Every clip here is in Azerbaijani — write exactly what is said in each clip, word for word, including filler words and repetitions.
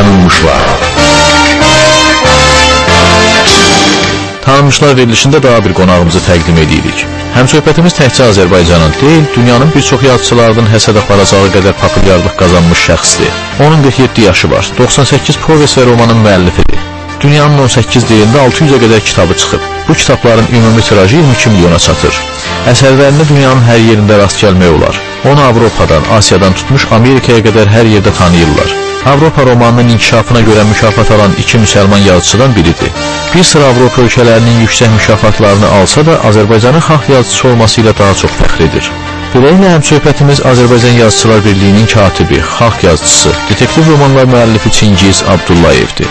Tanınmışlar. Tanınmışlar verilişində daha bir qonağımızı təqdim edirik. Həmsöhbətimiz təkcə Azərbaycanın deyil, dünyanın bir çox yazıçılarının həsəd aparacağı qədər populyarlıq qazanmış şəxsdir. Onun qırx yeddi yaşı var, doxsan səkkiz povest və romanın müəllifidir. Dünyanın on səkkiz dilində altı yüzə qədər kitabı çıxıb. Bu kitabların ümumi tirajı iyirmi iki milyona çatır. Əsərlərini dünyanın hər yerində rast gəlmək olar. Onu Avropadan, Asiyadan tutmuş Amerikaya qədər hər yerdə tanıyırlar. Avropa romanının inkişafına görə mükafat alan iki müsəlman yazıcıdan biridir. Bir sıra Avropa ölkələrinin yüksək mükafatlarını alsa da Azərbaycanın xalq yazıcısı olması ilə daha çox fəxr edir. Beləliklə həmsöhbətimiz Azərbaycan Yazıçılar Birliyinin katibi, xalq yazıcısı, detektiv romanlar müəllifi Çingiz Abdullayevdir.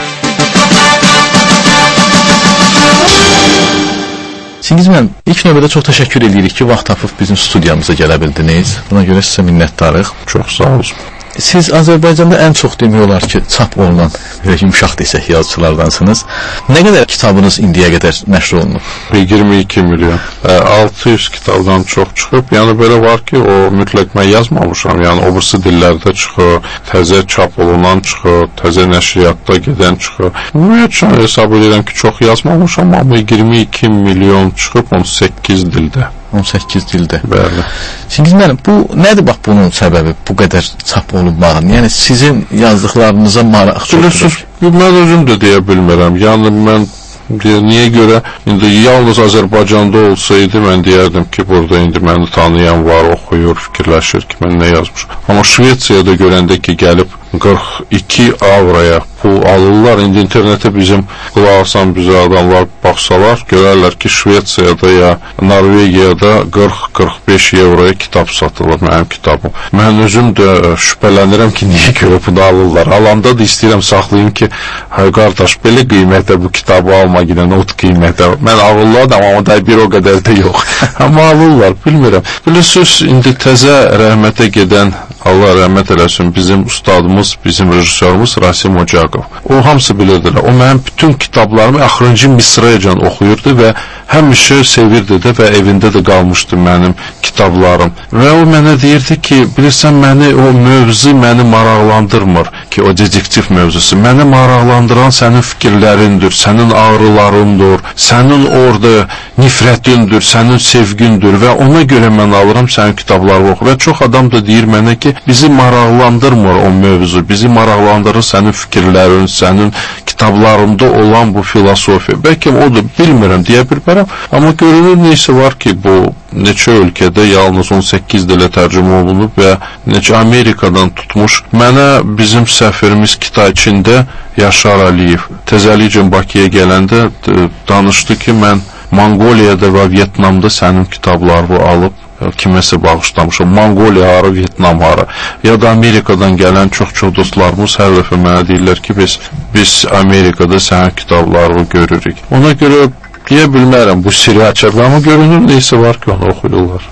Çingiz müəllim, ilk növbədə çox təşəkkür edirik ki, vaxt tapıb bizim studiyamıza gələ bildiniz. Buna görə sizə minnətdarıq. Çox sağ olun. Siz Azərbaycanda ən çox demək olar ki, çap olunan, yumşaq desək, yazıçılardansınız. Nə qədər kitabınız indiyə qədər nəşr olunub? iyirmi iki milyon. altı yüz kitabdan çox çıxıb. Yəni belə var ki, o mütləq mən yazmamışam. Yəni o birisi dillərdə çıxır, təzə çap olunan çıxır, təzə nəşriyyatda gedən çıxır. Ümumiyyətlə hesab edirəm ki, çox yazmamışam, amma iyirmi iki milyon çıxıb on səkkiz dildə. on səkkiz dildə. Bəli. Çingiz müəllim, bu nədir bax bunun səbəbi, bu qədər çap olunmağın? Yəni sizin yazdıqlarınıza maraq çoxdur. Mən özüm də deyə bilmirəm. Yəni mən niyə görə indi yalnız Azərbaycanda olsaydı mən deyərdim ki, burada indi məni tanıyan var, oxuyur, fikirləşir ki, mən nə yazmışam. Amma Şvetsiyada görəndə ki, gəlib qırx iki avroya pul alırlar. İndi internetə bizim qulaq asan bizə adamlar baxsalar, görərlər ki, Şvetsiyada ya Norvegiyada qırx qırx beş avroya kitab satılır, mənim kitabım. Mən özüm də şübhələnirəm ki, niyə görə bunu alırlar? Alanda da istəyirəm saxlayayım ki, hay qardaş, belə qiymətə bu kitabı alma gidən, o qiymətə. Mən ağılladım, amma da bir o qədər də yox. Amma alırlar, bilmirəm. Bilirsiniz, indi təzə rəhmətə gedən, Allah rəhmət eləsin, bizim ustadımız, bizim rejissorumuz Rasim Ocaqov. O hamısı bilirdilər. O mənim bütün kitablarımı axırıncı misrayacan oxuyurdu və həmişə sevirdi də və evində də qalmışdı mənim kitablarım. Və o mənə deyirdi ki, bilirsən, məni o mövzu məni maraqlandırmır ki, o dedektiv mövzusu. Məni maraqlandıran sənin fikirlərindir, sənin ağrılarındır, sənin orada nifrətindir, sənin sevgindir və ona görə mən alıram sənin kitablarını oxu. Və çox adam da deyir mənə ki, bizi maraqlandırmır o mövzu, bizi maraqlandırır sənin fikirlərin, sənin kitablarında olan bu filosofiya. Bəlkə odur, bilmirəm, deyə bilmərəm. Amma görünür neysə var ki, bu neçə ölkədə yalnız on səkkiz dilə tərcümə olunub və neçə Amerikadan tutmuş. Mənə bizim səfirimiz Kitayçində Yaşar Əliyev təzəlikcə Bakıya gələndə danışdı ki, mən Monqoliyada və Vyetnamda sənin kitablarını alıb kiməsə bağışlamışam. Monqoliya harı, Vyetnam harı. Ya da Amerikadan gələn çox-çox dostlarımız hər dəfə mənə deyirlər ki, biz, biz Amerikada sənin kitablarını görürük. Ona görə deyə bilmərəm, bu sirri açıqlar, amma görünür neysə var ki, onu oxuyurlar.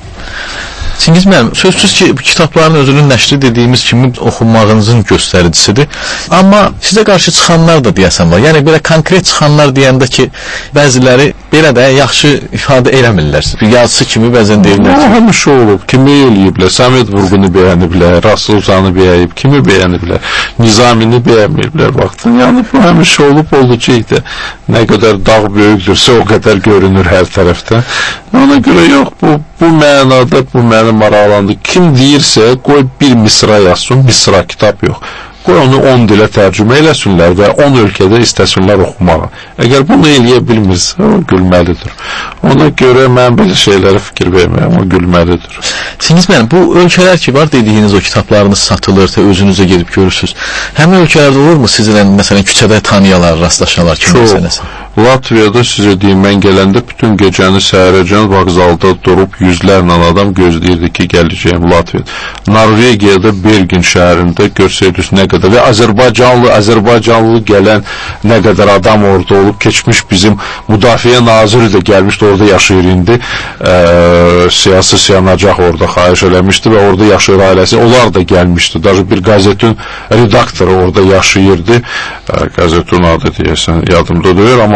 Çingiz müəllim, sözsüz ki, kitabların özünün nəşri dediyimiz kimi oxunmağınızın göstəricisidir. Amma sizə qarşı çıxanlar da deyəsən var. Yəni, belə konkret çıxanlar deyəndə ki, bəziləri belə də yaxşı ifadə eləmirlər. Bir yazısı kimi bəzən deyirlər ki, həmişə olub, kimi eləyiblər, Səməd Vurğunu bəyəniblər, Rasulzanı bəyəyib, kimi bəyəniblər, Nizamini bəyənməyiblər vaxtın. Yəni, bu həmişə olub, olacaqdır. Nə qədər dağ böyükdürsə, o qədər görünür hər tərəfdən. Ona görə yox, bu, bu mənada, bu məni maraqlandı. Kim deyirsə, qoy bir misra yazsın, misra kitab yox. Qoy onu on dilə tərcümə eləsinlər və on ölkədə istəsinlər oxumağa. Əgər bunu eləyə bilmirsə, o gülməlidir. Ona görə mən belə şeylərə fikir verməyəm, o gülməlidir. Çingiz müəllim, bu ölkələr ki var, dediyiniz o kitablarınız satılır, özünüzə gedib görürsünüz. Həmin ölkələrdə olurmu sizinlə, məsələn, küçədə tanıyalar, rastlaşalar kimi məsələsi? Latviyada sizə deyim, mən gələndə bütün gecəni səhərəcən vağzalda durub yüzlərlə adam gözləyirdi ki, gələcəyim Latviyada. Norvegiyada Bergen şəhərində görsəydiniz nə qədər və Azərbaycanlı, Azərbaycanlı gələn nə qədər adam orada olub, keçmiş bizim müdafiə naziri də gəlmişdi, orada yaşayır indi, e, siyasi siyanacaq orada xahiş eləmişdi və orada yaşayır ailəsi, onlar da gəlmişdi. Daha bir qazetin redaktoru orada yaşayırdı, e, qazetin adı deyəsən, yadımda deyir, amma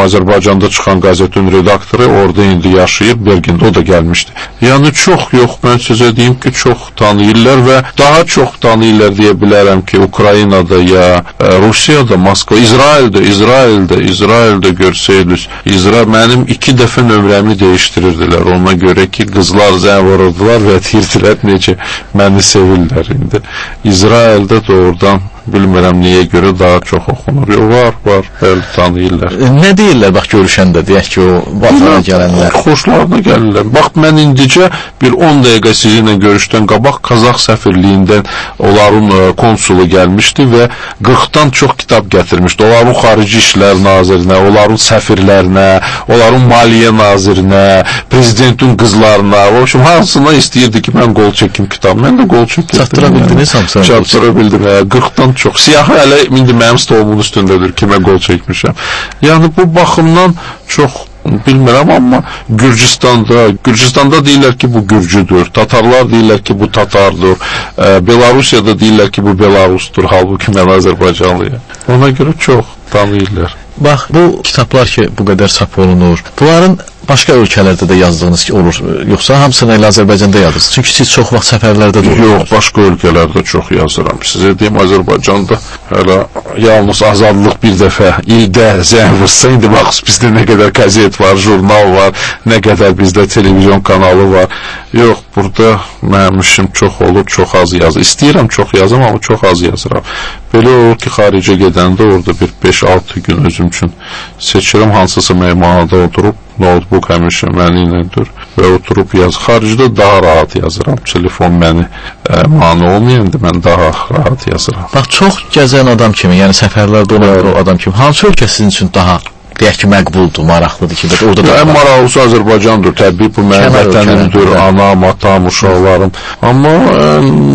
Azərbaycanda çıxan qəzetin redaktoru orada indi yaşayır, Bergində o da gəlmişdi. Yəni çox yox, mən sizə deyim ki, çox tanıyırlar və daha çox tanıyırlar deyə bilərəm ki, Ukraynada ya Rusiyada, Moskva, İsraildə, İsraildə, İsraildə görsəydiniz, İsrail mənim iki dəfə nömrəmi dəyişdirirdilər. Ona görə ki, qızlar zəng vururdular və deyirdilər necə məni sevirlər indi. İsraildə doğrudan bilmirəm niyə görə daha çox oxunur. Yox, var, var, bəli, tanıyırlar. Nə deyirlər, bax, görüşəndə, deyək ki, o bazara gələnlər? Xoşlarına gəlirlər. Bax, mən indicə bir on dəqiqə sizinlə görüşdən qabaq Qazax səfirliyindən onların konsulu gəlmişdi və qırxdan çox kitab gətirmişdi. Onların xarici işlər nazirinə, onların səfirlərinə, onların maliyyə nazirinə, prezidentin qızlarına, o üçün hansına istəyirdi ki, mən qol çəkim kitab. Mən də qol çəkim. Çatdıra bildiniz hamısını? Çatdıra bildim, qırxdan çox. Siyahı hələ indi mənim stolumun üstündədir, kimə qol çəkmişəm. Yəni bu baxımdan çox bilmirəm, amma Gürcistanda, Gürcistanda deyirlər ki, bu Gürcüdür, Tatarlar deyirlər ki, bu Tatardır, Belarusiyada deyirlər ki, bu Belarusdur, halbuki mən Azərbaycanlıyam. Ona görə çox tanıyırlar. Bax, bu kitablar ki, bu qədər çap olunur, bunların başqa ölkələrdə də yazdığınız olur, yoxsa hamısını elə Azərbaycanda yazırsınız? Çünki siz çox vaxt səfərlərdə də olursunuz. Yox, başqa ölkələrdə çox yazıram. Sizə deyim, Azərbaycanda hələ yalnız Azadlıq bir dəfə ildə zəng vursa, indi bax, bizdə nə qədər qəzet var, jurnal var, nə qədər bizdə televizyon kanalı var. Yox, burada mənim işim çox olur, çox az yazır. İstəyirəm çox yazım, amma çox az yazıram. Belə olur ki, xaricə gedəndə orada bir beş altı gün özüm üçün seçirəm, hansısa meymanada oturub, notebook həmişə məni iləndir və oturub yaz. Xaricdə daha rahat yazıram. Telefon məni ə, mane olmayanda mən daha rahat yazıram. Bax, çox gəzən adam kimi, yəni səfərlərdə olan adam kimi, hansı ölkə sizin üçün daha deyək ki, məqbuldur, maraqlıdır ki, orada da... Ən maraqlısı Azərbaycandır, təbii bu mənim vətənimdir, anam, atam, uşaqlarım. Amma ə,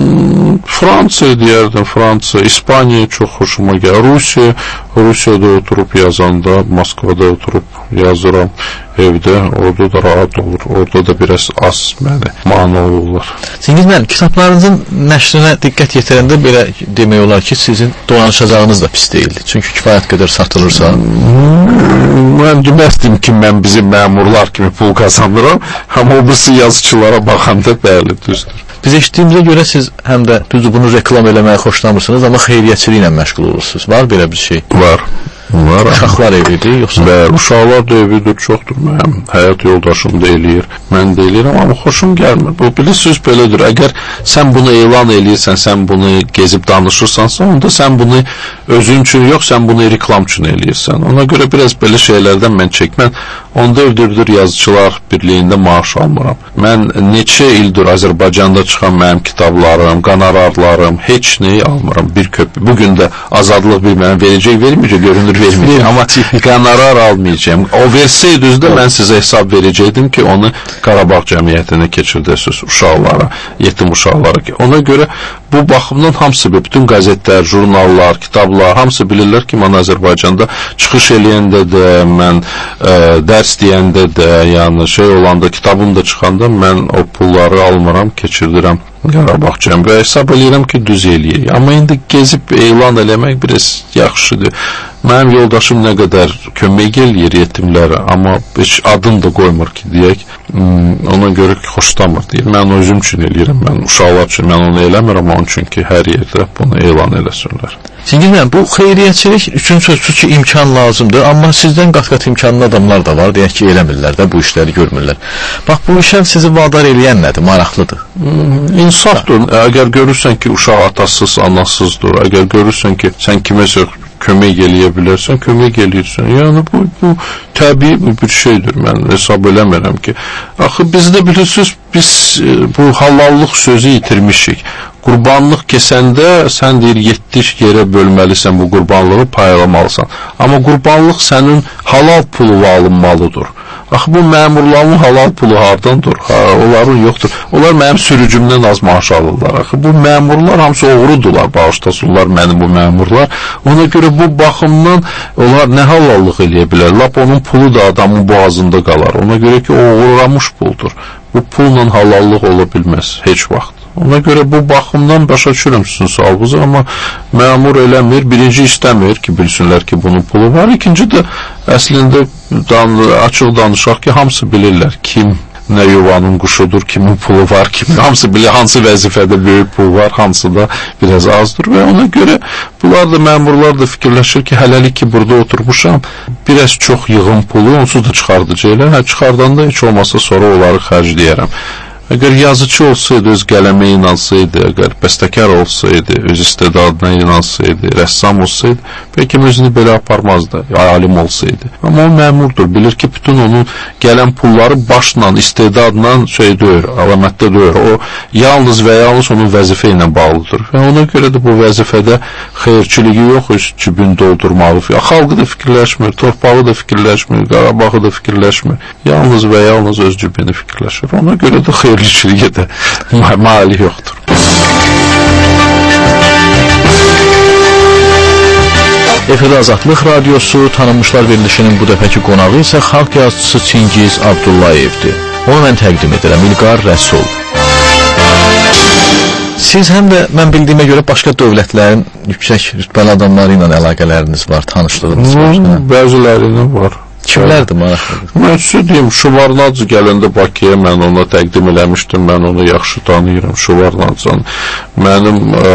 Fransa deyərdim, Fransa, İspaniya çox xoşuma gəlir. Rusiya, Rusiyada oturub yazanda, Moskvada oturub yazıram evdə, orada da rahat olur, orada da biraz az məni mane olurlar. Cengiz müəllim, kitablarınızın nəşrinə diqqət yetirəndə belə demək olar ki, sizin dolanışacağınız da pis deyildi. Çünki kifayət qədər satılırsa... Mən deməzdim ki, mən bizim məmurlar kimi pul kazanıram, amma o birisi yazıçılara baxanda bəli, düzdür. Biz eşitdiyimizə görə siz həm də düzdür, bunu reklam eləməyə xoşlamırsınız, amma xeyriyyəçiliklə məşğul olursunuz. Var belə bir şey? Var. Var. Uşaqlar evidir, yoxsa? Və uşaqlar da evidir, çoxdur. Mənim həyat yoldaşım da eləyir, mən də eləyirəm, amma xoşum gəlmir. Bu, bilirsiniz, belədir. Əgər sən bunu elan eləyirsən, sən bunu gezib danışırsansa, onda sən bunu özün üçün yox, sən bunu reklam üçün eləyirsən. Ona görə biraz belə şeylərdən mən çəkmən, onda öldürdür yazıçılar birliyində maaş almıram. Mən neçə ildir Azərbaycanda çıxan mənim kitablarım, qanararlarım, heç neyi almıram. Bir köpü. Bugün də azadlıq bir mənə verəcək, verməyəcək, görünür verməyəcək. Amma qənarar almayacağım. O versəydiniz də mən sizə hesab verəcəkdim ki, onu Qarabağ cəmiyyətinə keçirdəsiniz uşaqlara, yetim uşaqlara ki. Ona görə bu baxımdan hamısı, bütün qəzetlər, jurnallar, kitablar, hamısı bilirlər ki, mən Azərbaycanda çıxış eləyəndə də, mən ə, dərs deyəndə də, yəni şey olanda, kitabım da çıxanda mən o pulları almıram, keçirdirəm Qarabağ cəmiyyətinə. Hesab eləyirəm ki, düz eləyək. Amma indi gezib elan eləmək biraz yaxşıdır. Mənim yoldaşım nə qədər kömək eləyir yetimlərə, amma heç adım da qoymur ki, deyək, ona görə ki, xoşlamır deyir. Mən özüm üçün eləyirəm, mən uşaqlar üçün, mən onu eləmirəm, onun üçün ki, hər yerdə bunu elan eləsinlər. Cengiz müəllim, bu xeyriyyəçilik üçün sözsüz ki, imkan lazımdır, amma sizdən qat-qat imkanlı adamlar da var, deyək ki, eləmirlər də, bu işləri görmürlər. Bax, bu işə sizi vadar eləyən nədir, maraqlıdır? Hmm, insafdır. Əgər görürsən ki, uşaq atasız, anasızdır, əgər görürsən ki, sən kiməsə kömək eləyə bilərsən, kömək eləyirsən. Yəni, bu, bu təbii bir şeydir, mən hesab eləmirəm ki. Axı, bizdə bilirsiniz, biz bu halallıq sözü itirmişik. Qurbanlıq kesəndə sən deyir, yeddi yerə bölməlisən bu qurbanlığı, payalamalısan. Amma qurbanlıq sənin halal pulu alınmalıdır. Axı, bu məmurların halal pulu hardandır? Ha, onların yoxdur. Onlar mənim sürücümdən az maaş alırlar. Axı, bu məmurlar hamısı oğrudular, bağışlasınlar mənim bu məmurlar. Ona görə bu baxımdan onlar nə halallıq eləyə bilər? Lap onun pulu da adamın boğazında qalar. Ona görə ki, o uğramış puldur. Bu pulla halallıq ola bilməz heç vaxt. Ona görə bu baxımdan başa düşürəm sizin sualınızı, amma məmur eləmir, birinci istəmir ki, bilsinlər ki, bunun pulu var. İkinci də Əslində dan açıq danışaq ki, hamısı bilirlər kim nə yuvanın quşudur, kimin pulu var, kimin hamısı bilir, hansı vəzifədə böyük pul var, hansı da biraz azdır və ona görə bunlar da məmurlar da fikirləşir ki, hələlik ki burada oturmuşam, biraz çox yığım pulu onsuz da çıxardacaqlar, hə çıxardanda heç olmasa sonra onları xərcləyərəm. Əgər yazıcı olsaydı, öz qələmə inansaydı, əgər bəstəkar olsaydı, öz istedadına inansaydı, rəssam olsaydı, bəlkə özünü belə aparmazdı, alim olsaydı. Amma o məmurdur, bilir ki, bütün onun gələn pulları başla, istedadla şey deyir, əlamətdə deyir. O, yalnız və yalnız onun vəzifə ilə bağlıdır. Və ona görə də bu vəzifədə xeyirçiliyi yox, öz cübün doldurmalı. Xalqı da fikirləşmir, torpağı da fikirləşmir, Qarabağı da fikirləşmir. Yalnız və yalnız öz cübünü fikirləşir. Ona görə də xeyir ilişkiliyə də mali yoxdur. Efirdə Azadlıq Radiosu, tanınmışlar verilişinin bu dəfəki qonağı isə xalq yazıçısı Çingiz Abdullayevdir. Onu mən təqdim edirəm, İlqar Rəsul. Siz həm də mən bildiyimə görə başqa dövlətlərin yüksək rütbəli adamları ilə əlaqələriniz var, tanışlığınız var. Bəzilərinin var. Kimlərdir maraqlıdır? Mən sizə deyim, Şuvarnadze gələndə Bakıya mən ona təqdim eləmişdim, mən onu yaxşı tanıyıram, Şuvarnadzan. Mənim ə,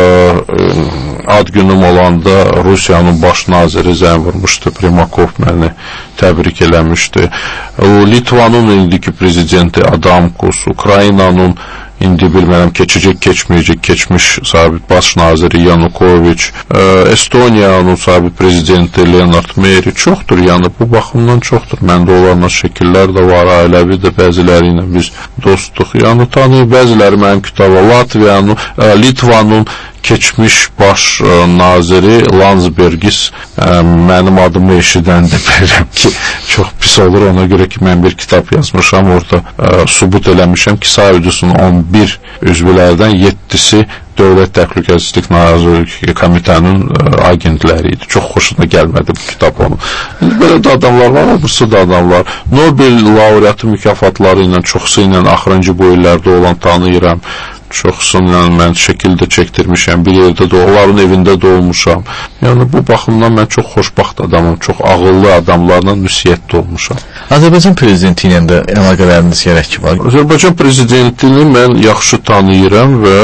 ad günüm olanda Rusiyanın baş naziri zəng vurmuşdu, Primakov məni təbrik eləmişdi. O, Litvanın indiki prezidenti Adamkus, Ukraynanın indi bilmərəm keçəcək, keçməyəcək, keçmiş sabit baş naziri Yanukoviç, Estoniyanın sabit prezidenti Leonard Meri çoxdur, yəni bu baxımdan çoxdur. Məndə olanlar şəkillər də var, ailəvi də bəziləri ilə biz dostduq. Yəni tanıyıb, bəziləri mənim kitabı Latviyanın, Litvanın keçmiş baş ə, naziri Landsbergis ə, mənim adımı eşidəndə bilirəm ki, çox pis olur, ona görə ki, mən bir kitab yazmışam, orada ə, subut eləmişəm ki, Sovyutusun on bir üzvlərdən yeddisi Dövlət Təhlükəsizlik Nazirliyi Komitənin ə, agentləri idi. Çox xoşuna gəlmədi bu kitab onun. Belə də adamlar var, öbürsü də adamlar. Nobel laureatı mükafatları ilə, çoxsu ilə axırıncı bu illərdə olan tanıyıram. Çoxsundan mən şəkildə çəkdirmişəm, bir yerdə də onların evində də olmuşam. Yəni bu baxımdan mən çox xoşbaxt adamım, çox ağıllı adamlarla müsiyyətdə olmuşam. Azərbaycan prezidenti ilə də əlaqələriniz gərək ki var. Azərbaycan prezidentini mən yaxşı tanıyıram və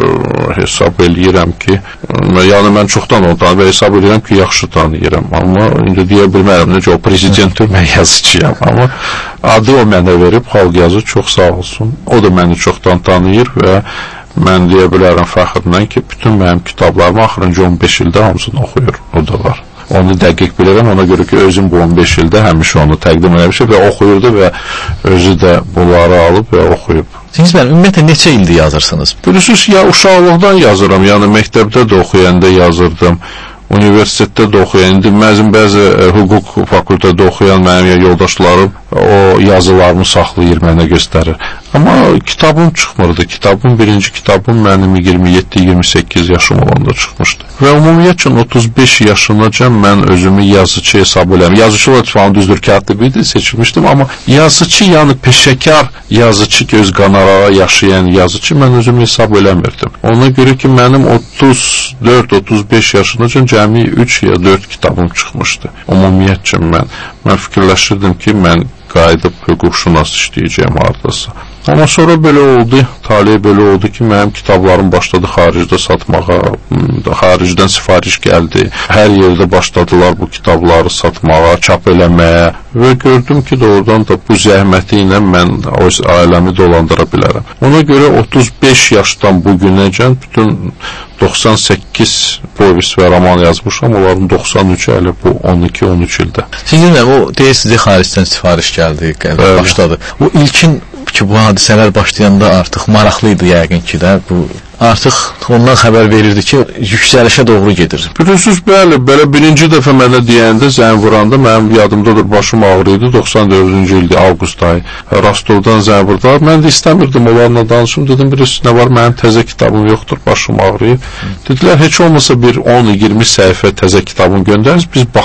hesab eləyirəm ki, yəni mən çoxdan onu tanıyıram və hesab eləyirəm ki, yaxşı tanıyıram. Amma indi deyə bilmərəm, necə o prezidentdir, mən yazıcıyam. Amma adı o mənə verib, xalq yazı çox sağ olsun. O da məni çoxdan tanıyır və mən deyə bilərəm fəxrlə ki, bütün mənim kitablarımı axırıncı on beş ildə hamısını oxuyur, o da var. Onu dəqiq bilirəm, ona görə ki, özüm bu on beş ildə həmişə onu təqdim eləmişəm və oxuyurdu və özü də bunları alıb və oxuyub. Siz mən ümumiyyətlə neçə ildir yazırsınız? Bilirsiniz, ya uşaqlıqdan yazıram, yəni məktəbdə də oxuyanda yazırdım. Universitetdə də oxuyan, indi məzun bəzi ə, hüquq fakültədə oxuyan mənim yoldaşlarım o yazılarımı saxlayır, mənə göstərir. Amma kitabım çıxmırdı. Kitabım, birinci kitabım mənim iyirmi yeddi iyirmi səkkiz yaşım olanda çıxmışdı. Və ümumiyyətlə otuz beş yaşınacan mən özümü yazıcı hesab edirəm. Yazıcı olan düzdür, katib idi, seçilmişdim, amma yazıcı, yəni peşəkar yazıcı, göz qanarağa yaşayan yazıcı mən özümü hesab eləmirdim. Ona görə ki, mənim otuz dörd otuz beş yaşınacan cəmi üç ya dörd kitabım çıxmışdı. Ümumiyyətcə mən, mən fikirləşirdim ki, mən qayıdıb hüquqşünas işləyəcəyim hardasa. Amma sonra belə oldu, taliyə belə oldu ki, mənim kitablarım başladı xaricdə satmağa, xaricdən sifariş gəldi. Hər yerdə başladılar bu kitabları satmağa, çap eləməyə və gördüm ki, doğrudan da bu zəhməti ilə mən öz ailəmi dolandıra bilərəm. Ona görə otuz beş yaşdan bu günəcən bütün doxsan səkkiz povest və roman yazmışam, onların doxsan üçü hələ bu on iki on üç ildə. Sizin o deyirsiniz, xaricdən sifariş gəldi, gəldi başladı. O ilkin ki, bu hadisələr başlayanda artıq maraqlıydı yəqin ki də, bu artıq ondan xəbər verirdi ki, yüksəlişə doğru gedir. Bilirsiniz, bəli, belə birinci dəfə mənə deyəndə, zəng vuranda, mənim yadımdadır, başım ağrıydı, doxsan dördüncü ildi, avqust ayı, Rostovdan zəng vurdular. Mən də istəmirdim, onlarla danışım, dedim, bilirsiniz, nə var, mənim təzə kitabım yoxdur, başım ağrıyıb. Dedilər, heç olmasa bir on iyirmi səhifə təzə kitabını göndəririz, biz baxaq.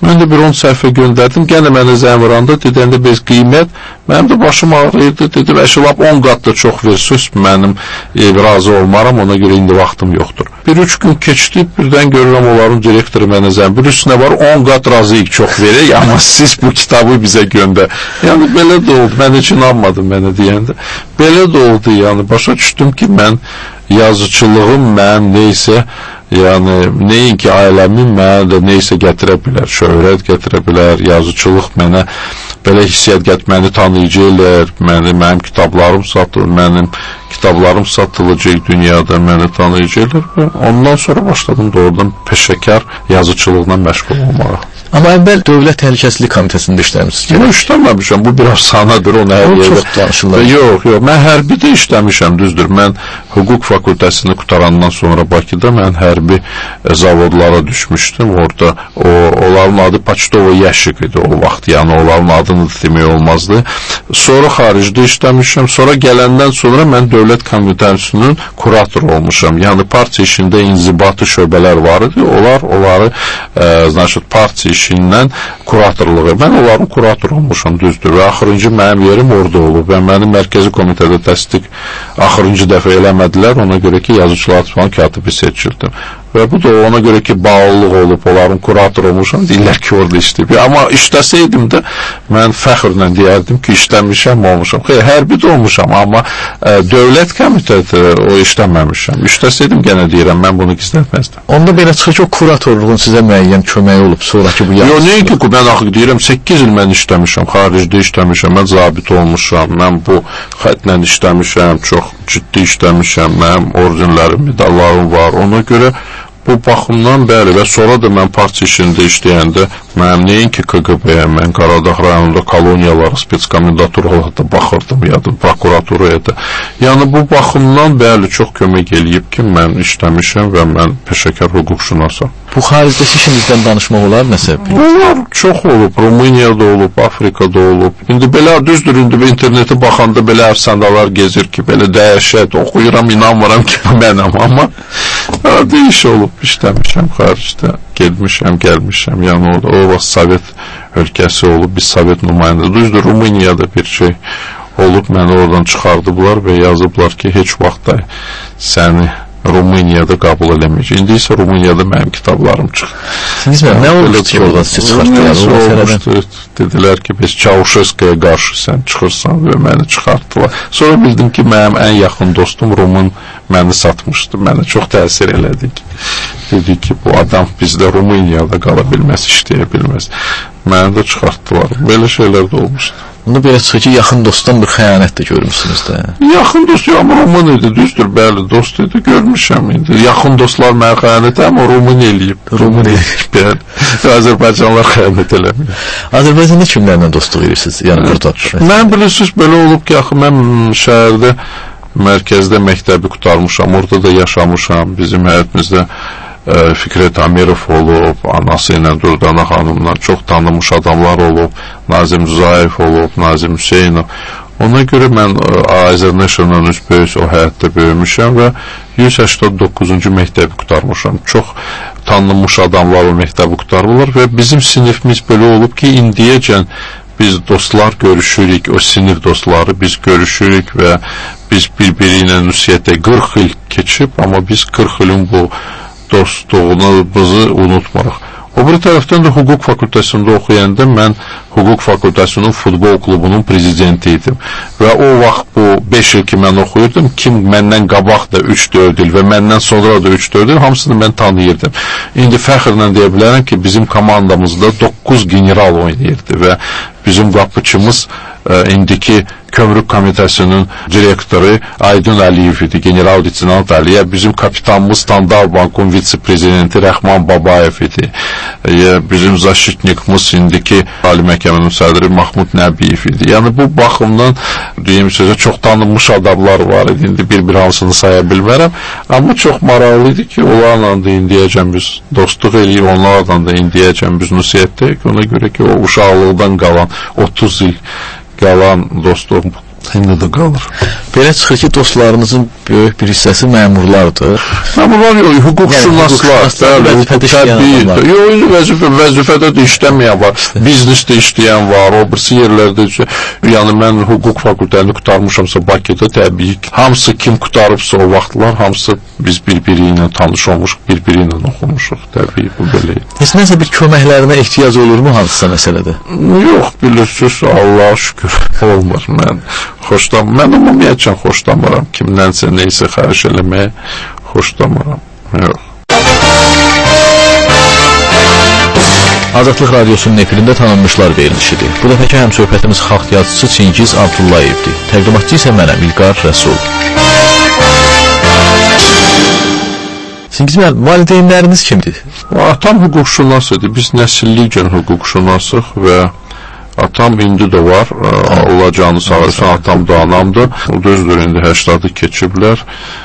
Mən də bir on səhifə göndərdim. Gənə mənə zəng vuranda dedəndə biz qiymət, mənim də başım ağrıyırdı. Dedim, əşi lap on qat da çox versiz, mənim e, razı olmaram, ona görə indi vaxtım yoxdur. Bir üç gün keçdi, birdən görürəm onların direktoru mənə zəng. Bir üstünə var, on qat razıyıq çox verək, amma siz bu kitabı bizə göndər. Yəni belə də oldu. Mən heç inanmadım mənə deyəndə. Belə də oldu, yəni başa düşdüm ki, mən yazıçılığım mən neysə, yəni nəinki ailəmin mənə də neysə gətirə bilər, şöhrət gətirə bilər, yazıçılıq mənə belə hissiyyat gətirə, məni tanıyıcılar, məni, mənim kitablarım satılır, mənim kitablarım satılacaq dünyada, məni tanıyıcılar və ondan sonra başladım doğrudan peşəkar yazıçılıqla məşğul olmağa. Amma əvvəl Dövlət Təhlükəsizlik Komitəsində işləmişsiniz. Yox, işləməmişəm. Bu biraz sanadır, onu hər yerdə. Çox danışırlar. Yox, yox. Mən hərbidə işləmişəm, düzdür. Mən hüquq fakültəsini qutarandan sonra Bakıda mən hərbi zavodlara düşmüşdüm. Orada o onların adı Paçtova Yaşik idi o vaxt. Yəni onların adını demək olmazdı. Sonra xaricdə işləmişəm. Sonra gələndən sonra mən Dövlət Komitəsinin kuratoru olmuşam. Yəni partiya işində inzibati şöbələr var idi. Onlar onları e, значит, partiya işindən kuratorluğu. Mən onların kuratoru olmuşam, düzdür. Və axırıncı mənim yerim orada olub. Və mənim mərkəzi komitədə təsdiq axırıncı dəfə eləmədilər. Ona görə ki, yazıçılar falan katibi seçildim. Və bu da ona görə ki, bağlılıq olub, onların kurator olmuşam, deyirlər ki, orada işləyib. Amma işləsəydim də, mən fəxrlə deyərdim ki, işləmişəm, olmuşam. Xeyr, hərbidə olmuşam, amma ə, dövlət komitədə o işləməmişəm. İşləsəydim, gənə deyirəm, mən bunu gizlətməzdim. Onda belə çıxır ki, o kuratorluğun sizə müəyyən köməyi olub, sonraki bu yazısı. Yox, nəyin ki, mən axı deyirəm, səkkiz il mən işləmişəm, xaricdə işləmişəm, mən zabit olmuşam, mən bu xətlə işləmişəm, çox ciddi işləmişəm, mənim orijinlərim, medallarım var, ona görə bu baxımdan bəli və sonra da mən partiya işində işləyəndə mənim nəinki K G B-yə, mən Qaradağ rayonunda koloniyalara, spetskomendaturolara da baxırdım, yadım, prokuraturaya da. Yəni bu baxımdan bəli çox kömək eləyib ki, mən işləmişəm və mən peşəkar hüquqşünasam. Bu xaricdəki işinizdən danışmaq olar nəsə? Bunlar çox olub, Rumuniyada olub, Afrikada olub. İndi belə düzdür, indi internetə baxanda belə əfsanələr gezir ki, belə dəhşət, oxuyuram, inanmıram ki, mənəm, amma değiş olub, işləmişəm xaricdə, gelmişəm, gəlmişəm, yəni o, o vaxt Sovet ölkəsi olub, biz Sovet nümayəndə, düzdür, Rumuniyada bir şey olub, məni oradan çıxardıblar və yazıblar ki, heç vaxt da səni Rumuniyada qəbul eləməyəcək. İndi isə Rumuniyada mənim kitablarım çıxdı. Siz nə oldu ki, oradan sizi çıxartdılar? Dedilər ki, biz Çavuşeskaya qarşı sən çıxırsan və məni çıxartdılar. Sonra bildim ki, mənim ən yaxın dostum Rumun məni satmışdı. Mənə çox təsir elədi ki, dedi ki, bu adam bizdə Rumuniyada qala bilməz, işləyə bilməz. Məni də çıxartdılar. Belə şeylər də olmuşdu. Bunu belə çıxır ki, yaxın dostdan bir xəyanət də görmüşsünüz də. Yaxın dost, amma Rumun idi, düzdür, bəli, dost idi, görmüşəm indi. Yaxın dostlar mənə xəyanət, amma Rumun eləyib. Rumun eləyib. Bəli, Azərbaycanlar xəyanət eləmir. Azərbaycanda kimlərlə dostluq edirsiniz? Yəni burada. Mən bilirsiniz, belə olub ki, axı mən şəhərdə, mərkəzdə məktəbi qutarmışam, orada da yaşamışam, bizim həyətimizdə Fikrət Amirov olub, anası ilə Dürdana xanımla çox tanınmış adamlar olub, Nazim Zayev olub, Nazim Hüseynov. Ona görə mən Azərbaycandan üç böyük o həyətdə böyümüşəm və yüz səkksən doqquzuncu məktəbi qutarmışam. Çox tanınmış adamlar o məktəbi qutarırlar və bizim sinifimiz belə olub ki, indiyəcən biz dostlar görüşürük, o sinif dostları biz görüşürük və biz bir-biri ilə ünsiyyətə qırx il keçib, amma biz qırx ilin bu dostluğumuzu unutmarıq. O bir tərəfdən də hüquq fakültəsində oxuyanda mən hüquq fakültəsinin futbol klubunun prezidenti idim. Və o vaxt bu beş il ki mən oxuyurdum, kim məndən qabaq da üç dörd il və məndən sonra da üç dörd il, hamısını mən tanıyırdım. İndi fəxrlə deyə bilərəm ki, bizim komandamızda doqquz general oynayırdı və bizim qapıçımız e, indiki Kömrük Komitəsinin direktoru Aydın Əliyev idi, general-leytenant Əliyev, bizim kapitanımız Standart Bankın vitse-prezidenti Rəhman Babayev idi, e, bizim zaşitnikimiz indiki Ali Məhkəmənin sədri Mahmud Nəbiyev idi. Yəni bu baxımdan deyim sizə çox tanınmış adamlar var idi, indi bir-bir hansını saya bilmərəm, amma çox maraqlı idi ki, onlarla da indiyəcəm biz dostluq eləyib, onlarla da indiyəcəm biz nüsiyyətdəyik, ona görə ki, o uşaqlıqdan qalan otuz il qalan dostluq İndi də qalır. Belə çıxır ki, dostlarınızın böyük bir hissəsi məmurlardır. Məmurlar yox, hüquqşünaslar, təbii. Yox, vəzifə, vəzifədə də işləməyən var, biznesdə işləyən var, o birisi yerlərdə. Yəni, mən hüquq fakültəsini qutarmışamsa Bakıda, təbii ki, hamısı kim qutarıbsa o vaxtlar, hamısı biz bir-biri ilə tanış olmuşuq, bir-biri ilə oxumuşuq, təbii, bu belə. Heç nəsə bir köməklərinə ehtiyac olurmu hansısa məsələdə? Yox, bilirsiniz, Allah'a şükür, olmur. Mən xoşlam, mən ümumiyyətcən xoşlamıram. Kimdənsə neysə xahiş eləməyə xoşlamıram. Yox. Azadlıq Radiosunun efirində tanınmışlar verilişidir. Bu dəfəki həmsöhbətimiz xalq yazıçısı Çingiz Abdullayevdir. Təqdimatçı isə mənəm, İlqar Rəsul. Çingiz müəllim, valideynləriniz kimdir? Atam hüquqşünas idi. Biz nəsillikən hüquqşünasıq və atam indi də var. Allah canı sağ olsun, atam da anamdır. O düzdür, indi həştadı keçiblər.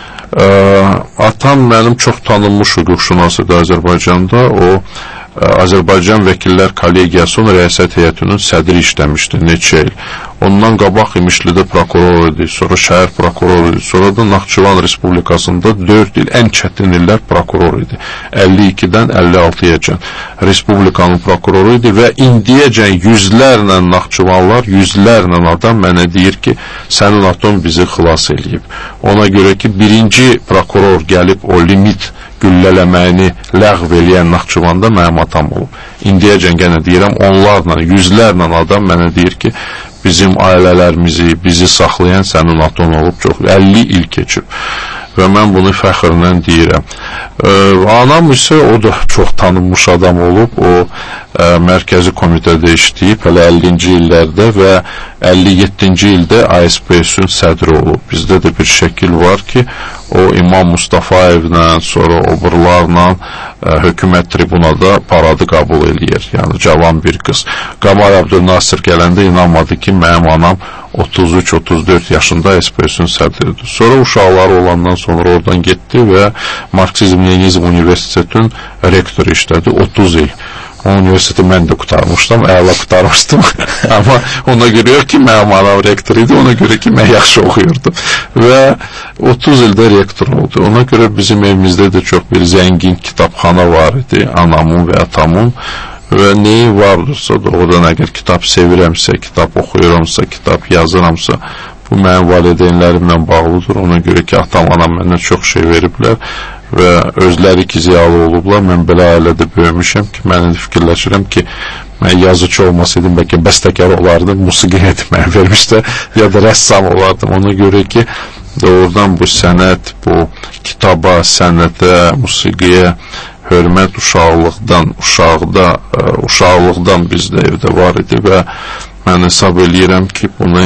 Atam mənim çox tanınmış hüquqşünas idi Azərbaycanda. O Azərbaycan Vəkillər Kollegiyasının rəisət heyətinin sədri işləmişdi neçə il. Ondan qabaq İmişlidə prokuror idi, sonra şəhər prokuror idi, sonra da Naxçıvan Respublikasında dörd il, ən çətin illər prokuror idi. əlli ikidən əlli altıyacan Respublikanın prokuroru idi və indiyəcən yüzlərlə Naxçıvanlar, yüzlərlə adam mənə deyir ki, sənin atom bizi xilas eləyib. Ona görə ki, birinci prokuror gəlib o limit güllələməyini ləğv eləyən Naxçıvanda mənim atam olub. İndiyəcən gənə deyirəm, onlarla, yüzlərlə adam mənə deyir ki, bizim ailələrimizi, bizi saxlayan sənin atan olub, çox əlli il keçib. Və mən bunu fəxrlə deyirəm. Ə, anam isə o da çox tanınmış adam olub, o ə, mərkəzi komitədə işləyib, hələ əllinci illərdə və əlli yeddinci ildə A S P S-ün sədri olub. Bizdə də bir şəkil var ki, o İmam Mustafayevlə, sonra oburlarla ə, hökumət tribunada paradı qəbul eləyir. Yəni, cavan bir qız. Qamal Abdülnasir gələndə inanmadı ki, mənim anam otuz üç otuz dörd yaşında S P S-ün sədridir. Sonra uşaqları olandan sonra oradan getdi və Marksizm-Leninizm Universitetinin rektoru işlədi otuz il. O universiteti mən də qutarmışdım, əla qutarmışdım. Amma ona görə yox ki, mənim anam rektor idi, ona görə ki, mən yaxşı oxuyurdum. Və otuz ildə rektor oldu. Ona görə bizim evimizdə də çox bir zəngin kitabxana var idi, anamın və atamın. Və neyi vardırsa da, oradan əgər kitab sevirəmsə, kitab oxuyuramsa, kitab yazıramsa, bu mənim valideynlərimlə bağlıdır. Ona görə ki, atam, anam məndən çox şey veriblər və özləri ki, ziyalı olublar. Mən belə ailədə böyümüşəm ki, mən fikirləşirəm ki, mən yazıcı olmasaydım, bəlkə bəstəkar olardım, musiqi etməyə vermişdə, ya da rəssam olardım. Ona görə ki, doğrudan bu sənət, bu kitaba, sənətə, musiqiyə hörmət uşaqlıqdan, uşaqda, uşaqlıqdan bizdə evdə var idi və mən hesab eləyirəm ki, bunu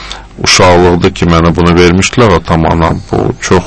uşaqlıqda ki, mənə bunu vermişdilər, atam, anam, bu çox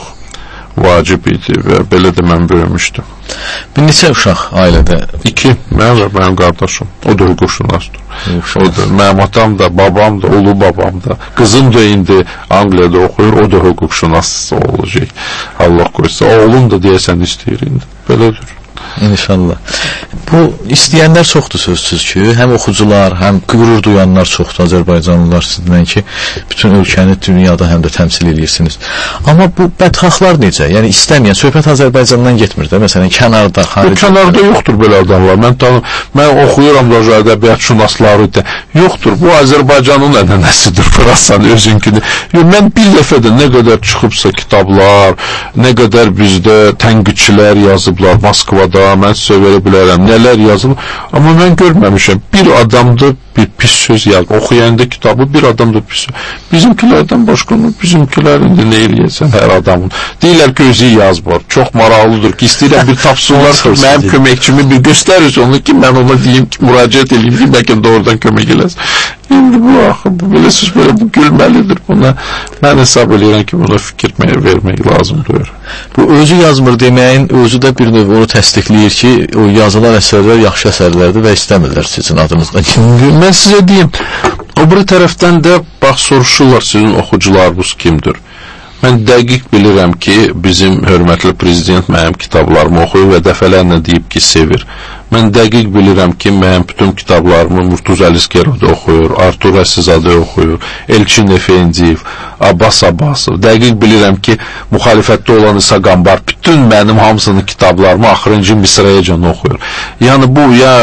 vacib idi və belə də mən böyümüşdüm. Bir neçə uşaq ailədə? İki, mən və mənim qardaşım. O da hüquqşünasdır. O da, mənim atam da, babam da, ulu babam da. Qızım da indi Angliyada oxuyur, o da hüquqşünas olacaq. Allah qoysa. Oğlum da deyəsən istəyir indi. Belədir. İnşallah. Bu istəyənlər çoxdur sözsüz ki, həm oxucular, həm qürur duyanlar çoxdur Azərbaycanlılar sizdən ki, bütün ölkəni dünyada həm də təmsil edirsiniz. Amma bu bədxahlar necə? Yəni istəməyən, söhbət Azərbaycandan getmir də, məsələn, kənarda, xaricdə. Kənarda yoxdur belə adamlar. Mən tanım, mən oxuyuram da ədəbiyyatşünasları da. Yoxdur, bu Azərbaycanın ənənəsidir, Fransa'nın özünküdür. Mən bir dəfə də nə qədər çıxıbsa kitablar, nə qədər bizdə tənqidçilər yazıblar Moskvada, mən sizə verə bilərəm, nələr yazılır, amma mən görməmişəm, bir adamda bir pis söz yazıb, oxuyanda kitabı bir adamda pis söz. Bizimkilərdən başqa, bizimkilər indi nə eləyəsən hər adamın. Deyirlər ki, özü yazmır, çox maraqlıdır ki, istəyirəm bir tapsınlar ki, mənim köməkçimi bir göstərir onu ki, mən ona deyim ki, müraciət edeyim ki, bəlkə də oradan kömək eləsin. İndi bu, axı, bu belə söz belə, bu gülməlidir buna. Mən hesab edirəm ki, buna fikir vermək lazımdır. Bu özü yazmır deməyin, özü də bir növ onu təsdiqləyir ki, o yazılan əsərlər yaxşı əsərlərdir və istəmirlər sizin adınızdan. Mən sizə deyim, o bir tərəfdən də bax soruşurlar sizin oxucularınız kimdir? Mən dəqiq bilirəm ki, bizim hörmətli prezident mənim kitablarımı oxuyur və dəfələrlə deyib ki, sevir. Mən dəqiq bilirəm ki, mənim bütün kitablarımı Murtuzəli Skerode oxuyur, Artur Rəsizadə oxuyur, Elçin Efendiyev, Abbas Abbasov. Dəqiq bilirəm ki, müxalifətdə olan İsa Qambar bütün mənim hamısının kitablarımı axırıncı misrayacan oxuyur. Yəni bu, ya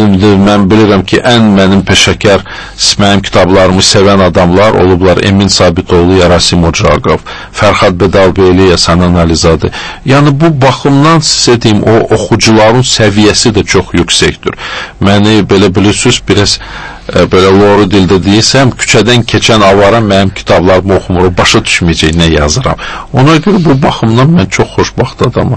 mən bilirəm ki, ən mənim peşəkar mənim kitablarımı sevən adamlar olublar Emin Sabitoğlu, Yarasim Ocaqov, Fərxad Bedalbeyli, Yasan Analizadə. Yəni bu baxımdan sizə deyim, o oxucuların səviyyəsi də çox yüksəkdir. Məni belə bilirsiniz, biraz e, belə loru dildə deyirsəm, küçədən keçən avara mənim kitablarımı oxumur, başa düşməyəcək nə yazıram. Ona görə bu baxımdan mən çox xoşbaxt adamam.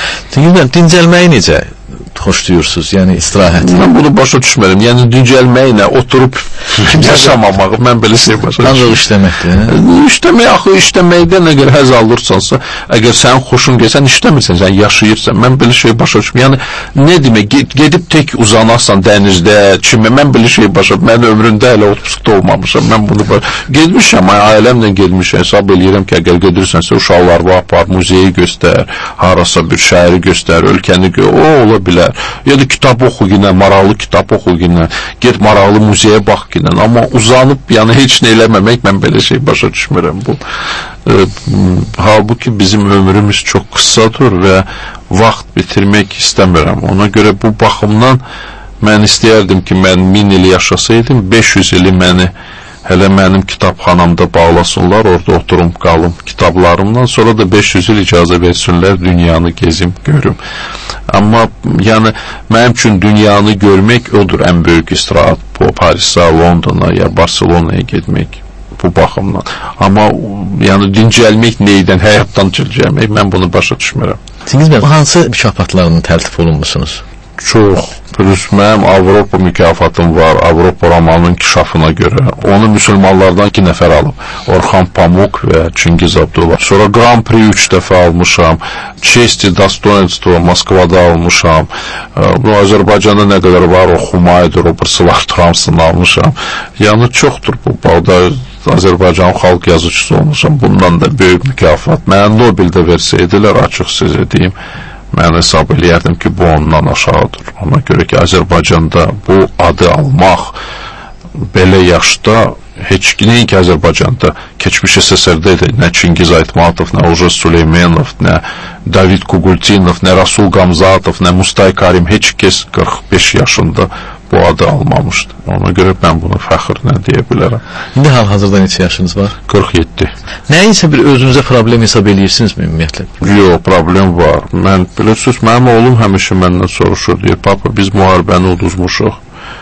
Dincəlməyi necə xoşlayırsınız, yəni istirahət? Mən bunu başa düşmərəm. Yəni dincəlməklə oturub yaşamamaq, mən belə şey başa düşmərəm. Ancaq işləməkdir. İşləmək, axı işləməkdən nə qədər həzz alırsansa, əgər sənin xoşun gəlsən, işləmirsən, sən yaşayırsan. Mən belə şey başa düşmərəm. Yəni nə demək, gedib tək uzanarsan dənizdə, çimə, mən belə şey başa düşmərəm. Mən ömrümdə hələ otuzda olmamışam. Mən bunu başa gedmişəm, ailəmlə gedmişəm. Hesab eləyirəm ki, əgər gedirsənsə, uşaqlarını apar, muzeyi göstər, harasa bir şəhəri göstər, ölkəni gör, o ola bilər. Ya da kitab oxu yine, maraqlı kitab oxu yine, get maraqlı muzeyə bax yine. Amma uzanıb, yəni heç nə eləməmək, mən belə şey başa düşmürəm. Bu e, halbuki bizim ömrümüz çox qısadır və vaxt bitirmək istəmirəm. Ona görə bu baxımdan mən istəyərdim ki, mən min il yaşasaydım, beş yüz ili məni hələ mənim kitabxanamda bağlasınlar, orada oturum qalım kitablarımdan, sonra da beş yüz il icazə versinlər, dünyanı gezim, görüm. Amma yəni mənim üçün dünyanı görmək odur ən böyük istirahət. Bu Parisə, Londona ya Barcelonaya getmək bu baxımdan. Amma yəni dincəlmək neydən, həyatdan dincəlmək, mən bunu başa düşmürəm. Siz hansı mükafatlarını təltif olunmusunuz? Çox. Plus mənim Avropa mükafatım var, Avropa romanının inkişafına görə. Onu müsəlmanlardan iki nəfər alıb. Orxan Pamuk və Çingiz Abdullah. Sonra Grand Prix üç dəfə almışam. Çesti, Dostoyevstvo Moskvada almışam. Bu Azərbaycanda nə qədər var, o Xumaydır, o Bırsılar Tramsını almışam. Yəni çoxdur bu balda. Azərbaycan xalq yazıcısı olmuşam. Bundan da böyük mükafat. Mənə Nobeldə versəydilər, açıq sizə deyim, mən hesab eləyərdim ki, bu ondan aşağıdır. Ona görə ki, Azərbaycanda bu adı almaq belə yaşda heç nəyin ki, Azərbaycanda keçmiş S S R-də idi. Nə Çingiz Aytmatov, nə Oğuz Süleymanov, nə David Kugultinov, nə Rasul Gamzatov, nə Mustay Karim, heç kəs qırx beş yaşında bu adı almamışdı. Ona görə mən bunu fəxrlə deyə bilərəm. İndi hal-hazırda neçə yaşınız var? qırx yeddi. Nəyinsə bir özünüzə problem hesab eləyirsinizmi ümumiyyətlə? Yox, problem var. Mən, bilirsiniz, mənim oğlum həmişə məndən soruşur, deyir, papa, biz müharibəni uduzmuşuq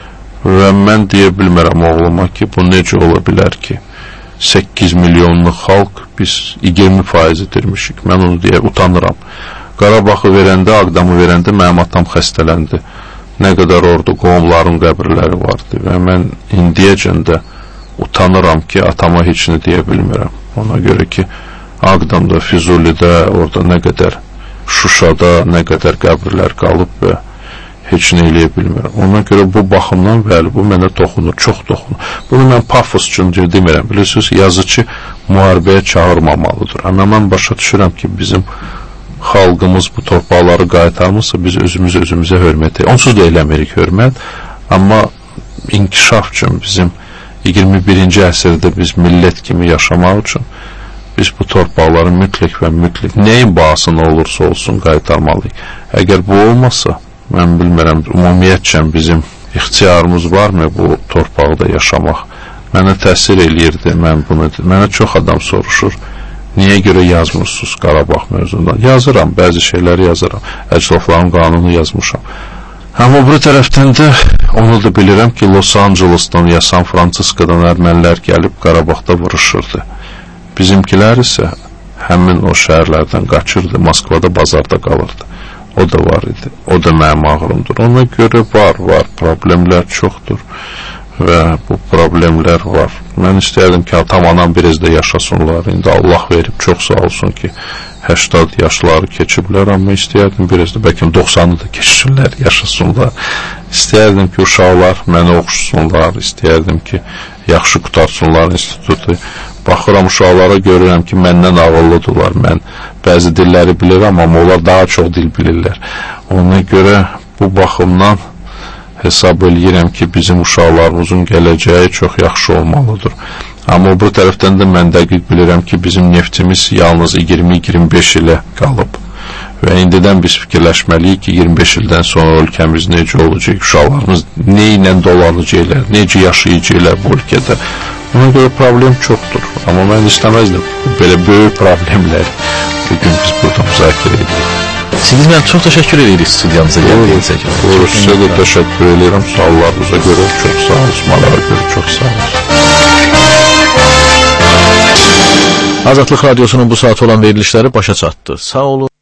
və mən deyə bilmərəm oğluma ki, bu necə ola bilər ki, səkkiz milyonluq xalq biz iyirmi faiz itirmişik. Mən onu deyə utanıram. Qarabaxı verəndə, Ağdamı verəndə mənim atam xəstələndi. Nə qədər orada qohumların qəbirləri vardı və mən indiyəcən də utanıram ki, atama heç nə deyə bilmirəm. Ona görə ki, Ağdamda, Füzulidə, orada nə qədər Şuşada, nə qədər qəbirlər qalıb və heç nə eləyə bilmirəm. Ona görə bu baxımdan, bəli, bu mənə toxunur, çox toxunur. Bunu mən pafos üçün demirəm. Bilirsiniz, yazıcı müharibəyə çağırmamalıdır. Amma mən başa düşürəm ki, bizim xalqımız bu torpaqları qaytarmırsa, biz özümüz özümüzə hörmət edirik. Onsuz da eləmirik hörmət, amma inkişaf üçün bizim iyirmi birinci əsrdə biz millət kimi yaşamaq üçün biz bu torpaqları mütləq və mütləq nəyin bahasına olursa olsun qaytarmalıyıq. Əgər bu olmasa, mən bilmirəm, ümumiyyətcə bizim ixtiyarımız varmı bu torpaqda yaşamaq? Mənə təsir eləyirdi, mən bunu, mənə çox adam soruşur, niyə görə yazmırsınız Qarabağ mövzundan? Yazıram, bəzi şeyləri yazıram, əcdadların qanunu yazmışam. Amma bu tərəfdən də onu da bilirəm ki, Los Angeles'dan ya San Francisco'dan ermənilər gəlib Qarabağda vuruşurdu. Bizimkilər isə həmin o şəhərlərdən qaçırdı, Moskvada bazarda qalırdı. O da var idi, o da mənim ağrımdır. Ona görə var, var, problemlər çoxdur və bu problemlər var. Mən istəyərdim ki, atam, anam biraz da yaşasınlar. İndi Allah verib, çox sağ olsun ki, səksən yaşları keçiblər, amma istəyərdim biraz da, bəlkə doxsanı da keçsinlər, yaşasınlar. İstəyərdim ki, uşaqlar mənə oxuşsunlar, istəyərdim ki, yaxşı qutarsınlar institutu. Baxıram uşaqlara, görürəm ki, məndən ağıllıdırlar. Mən bəzi dilləri bilirəm, amma onlar daha çox dil bilirlər. Ona görə bu baxımdan hesab eləyirəm ki, bizim uşaqlarımızın gələcəyi çox yaxşı olmalıdır. Amma bu tərəfdən də mən dəqiq bilirəm ki, bizim neftimiz yalnız iyirmi iyirmi beş ilə qalıb. Və indidən biz fikirləşməliyik ki, iyirmi beş ildən sonra ölkəmiz necə olacaq, uşaqlarımız nə ilə dolanacaqlar, necə yaşayacaqlar bu ölkədə. Ona görə problem çoxdur. Amma mən istəməzdim belə böyük problemləri bugün biz burada müzakirə edirik. Siz mən çox təşəkkür edirik studiyamıza gəldiyinizə görə. Buyurun, sizə də təşəkkür edirəm suallarınıza görə, çox sağ olun, suallara görə çox sağ olun. Azadlıq Radiosunun bu saat olan verilişləri başa çatdı. Sağ olun.